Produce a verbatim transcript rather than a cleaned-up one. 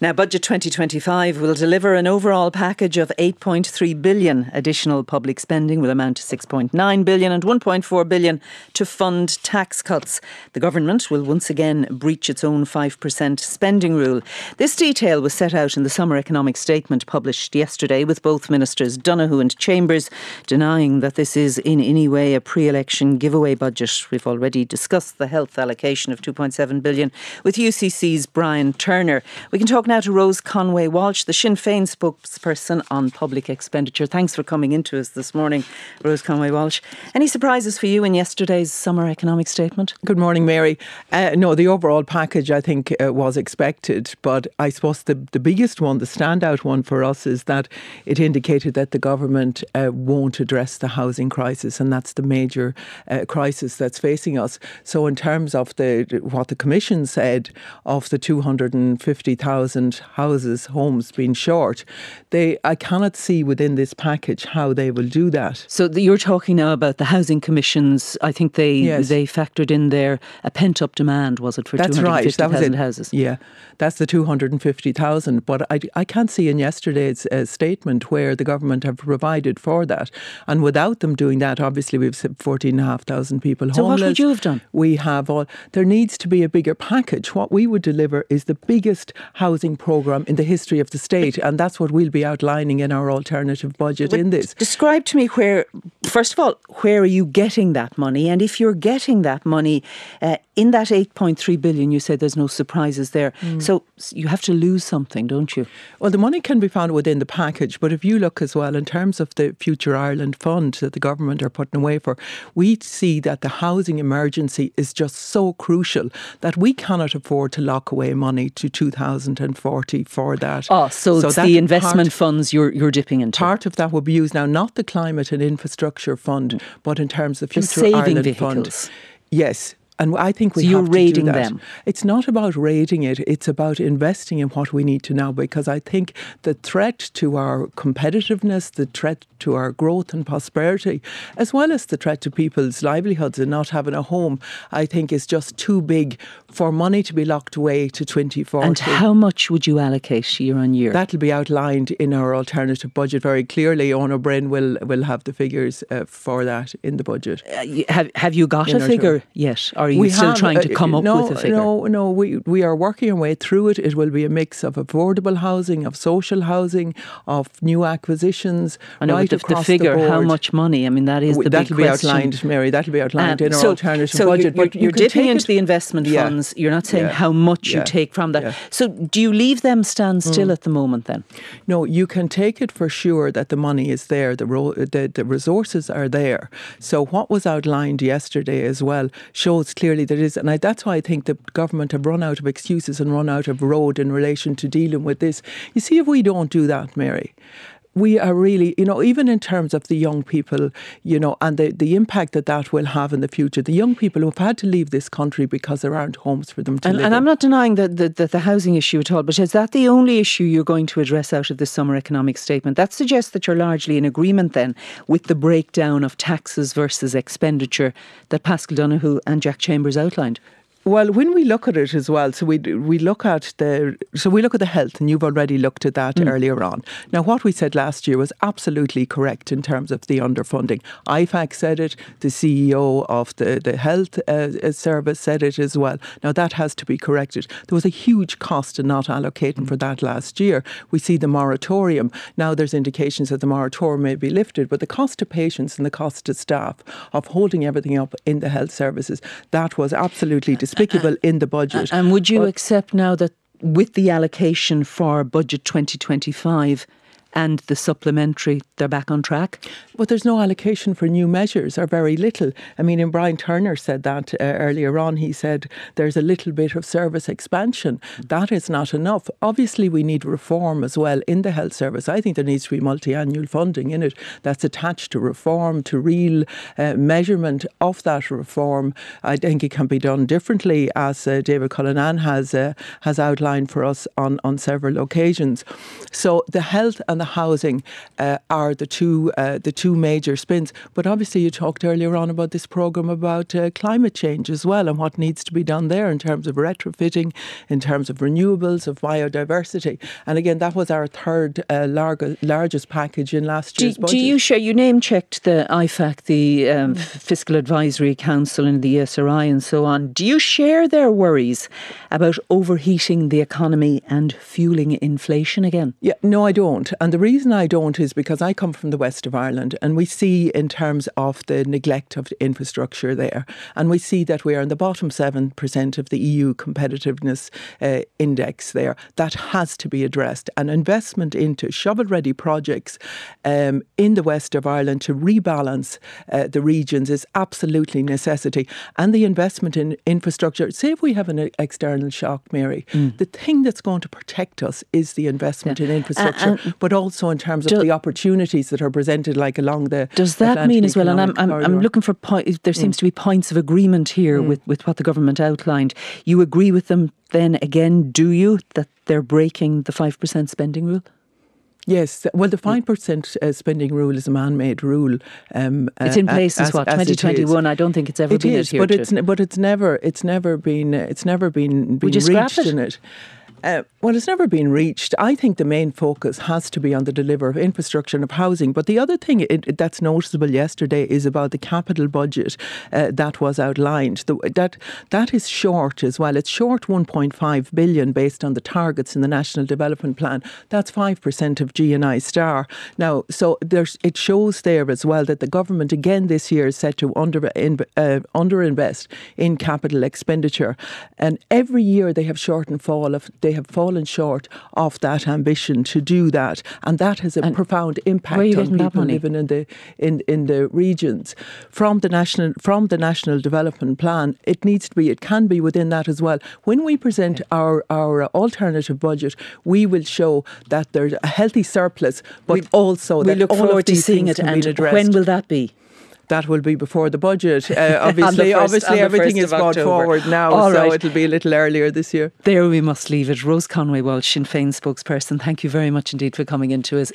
Now, Budget twenty twenty-five will deliver an overall package of eight point three billion. Additional public spending will amount to six point nine billion and one point four billion to fund tax cuts. The government will once again breach its own five percent spending rule. This detail was set out in the summer economic statement published yesterday, with both Ministers Donoghue and Chambers denying that this is in any way a pre-election giveaway budget. We've already discussed the health allocation of two point seven billion with U C C's Brian Turner. We can talk now to Rose Conway-Walsh, the Sinn Féin spokesperson on public expenditure. Thanks for coming into us this morning, Rose Conway-Walsh. Any surprises for you in yesterday's summer economic statement? Good morning, Mary. Uh, no, the overall package, I think, uh, was expected. But I suppose the, the biggest one, the standout one for us, is that it indicated that the government uh, won't address the housing crisis. And that's the major uh, crisis that's facing us. So in terms of the what the Commission said of the two hundred fifty thousand houses, homes being short, they I cannot see within this package how they will do that. So the, you're talking now about the housing commissions. I think they yes. they factored in there a pent-up demand, was it, for that's two hundred fifty thousand right. that was houses? Yeah, that's the two hundred fifty thousand. But I, I can't see in yesterday's uh, statement where the government have provided for that. And without them doing that, obviously we've fourteen thousand five hundred people homeless. So what would you have done? We have all. There needs to be a bigger package. What we would deliver is the biggest housing programme in the history of the state, and that's what we'll be outlining in our alternative budget but in this. Describe to me where, first of all, where are you getting that money? And if you're getting that money uh, in that eight point three billion, you said there's no surprises there. Mm. So you have to lose something, don't you? Well, the money can be found within the package, but if you look as well in terms of the Future Ireland Fund that the government are putting away for, we see that the housing emergency is just so crucial that we cannot afford to lock away money to two thousand forty for that. Oh, so, so it's the investment part, funds you're you're dipping into. Part of that will be used now, not the Climate and Infrastructure Fund, but in terms of Future the Ireland vehicles. Fund. Yes. And I think we so have you're to raiding do that. them. It's not about raiding it. It's about investing in what we need to now, because I think the threat to our competitiveness, the threat to our growth and prosperity, as well as the threat to people's livelihoods and not having a home, I think is just too big for money to be locked away to twenty forty. And how much would you allocate year on year? That'll be outlined in our alternative budget very clearly. Eoin O'Brien will will have the figures uh, for that in the budget. Uh, have Have you got in a figure show. yet? Or are you we still have, trying to come uh, up no, with a figure? No, no, we, we are working our way through it. It will be a mix of affordable housing, of social housing, of new acquisitions. I know, right but across the figure, the how much money? I mean, that is the that'll big be question. outlined, Mary. That'll be outlined um, in our so, alternative so budget. You're, but you're you dipping into it, the investment yeah, funds. You're not saying yeah, how much yeah, you take from that. Yeah. So do you leave them stand still mm. at the moment then? No, you can take it for sure that the money is there. The, ro- the, the resources are there. So what was outlined yesterday as well shows clearly that it is. And I, that's why I think the government have run out of excuses and run out of road in relation to dealing with this. You see, if we don't do that, Mary, we are really, you know, even in terms of the young people, you know, and the, the impact that that will have in the future. The young people who have had to leave this country because there aren't homes for them to and, live and in. I'm not denying the, the, the, the housing issue at all, but is that the only issue you're going to address out of this summer economic statement? That suggests that you're largely in agreement then with the breakdown of taxes versus expenditure that Paschal Donoghue and Jack Chambers outlined. Well, when we look at it as well, so we we look at the so we look at the health, and you've already looked at that mm. earlier on. Now, what we said last year was absolutely correct in terms of the underfunding. I FAC said it. The C E O of the the health uh, service said it as well. Now, that has to be corrected. There was a huge cost in not allocating mm. for that last year. We see the moratorium. Now, there's indications that the moratorium may be lifted, but the cost to patients and the cost to staff of holding everything up in the health services, that was absolutely disgraceful. Despicable in the budget. And would you but accept now that with the allocation for Budget twenty twenty-five and the supplementary, they're back on track? But there's no allocation for new measures, or very little. I mean, and Brian Turner said that uh, earlier on. He said there's a little bit of service expansion. That is not enough. Obviously, we need reform as well in the health service. I think there needs to be multi-annual funding in it that's attached to reform, to real uh, measurement of that reform. I think it can be done differently, as uh, David Cullinan has uh, has outlined for us on, on several occasions. So the health and the housing uh, are the two uh, the two major spins. But obviously you talked earlier on about this programme about uh, climate change as well, and what needs to be done there in terms of retrofitting, in terms of renewables, of biodiversity. And again, that was our third uh, larg- largest package in last year's do, budget. Do you share, you name-checked the I FAC, the um, mm. Fiscal Advisory Council and the E S R I and so on. Do you share their worries about overheating the economy and fuelling inflation again? Yeah, no, I don't. And the reason I don't is because I come from the west of Ireland, and we see in terms of the neglect of the infrastructure there, and we see that we are in the bottom seven percent of the E U competitiveness uh, index there. That has to be addressed. And investment into shovel-ready projects um, in the west of Ireland to rebalance uh, the regions is absolutely necessity. And the investment in infrastructure, say if we have an external shock, Mary, mm. the thing that's going to protect us is the investment yeah. in infrastructure, uh, but also in terms of do, the opportunities that are presented, like along the Does that Atlantic mean as well, and I'm, I'm, corridor. I'm looking for, po- there seems mm. to be points of agreement here mm. with, with what the government outlined. You agree with them then again, do you, that they're breaking the five percent spending rule? Yes, well, the five percent uh, spending rule is a man-made rule. Um, it's in place uh, since what, twenty twenty-one? I don't think it's ever it been is, adhered but it's to. but it's never it's never been it's never been, been reached it? in it. Uh, well, it's never been reached. I think the main focus has to be on the delivery of infrastructure and of housing. But the other thing it, it, that's noticeable yesterday is about the capital budget uh, that was outlined. The, that that is short as well. It's short one point five billion based on the targets in the National Development Plan. That's five percent of G N I star. Now, so there's it shows there as well that the government again this year is set to under in, uh, underinvest in capital expenditure, and every year they have short and fall of they have fallen short of that ambition to do that, and that has a and profound impact on people living in the in, in the regions. From the national from the National Development Plan, it needs to be it can be within that as well. When we present okay. our our alternative budget, we will show that there's a healthy surplus, but we, also we that look all forward of these to seeing things it. Can and be addressed. When will that be? That will be before the budget. Uh, obviously, first, obviously everything is brought forward now, All so right. it'll be a little earlier this year. There we must leave it. Rose Conway Walsh, Sinn Féin spokesperson, thank you very much indeed for coming in to us.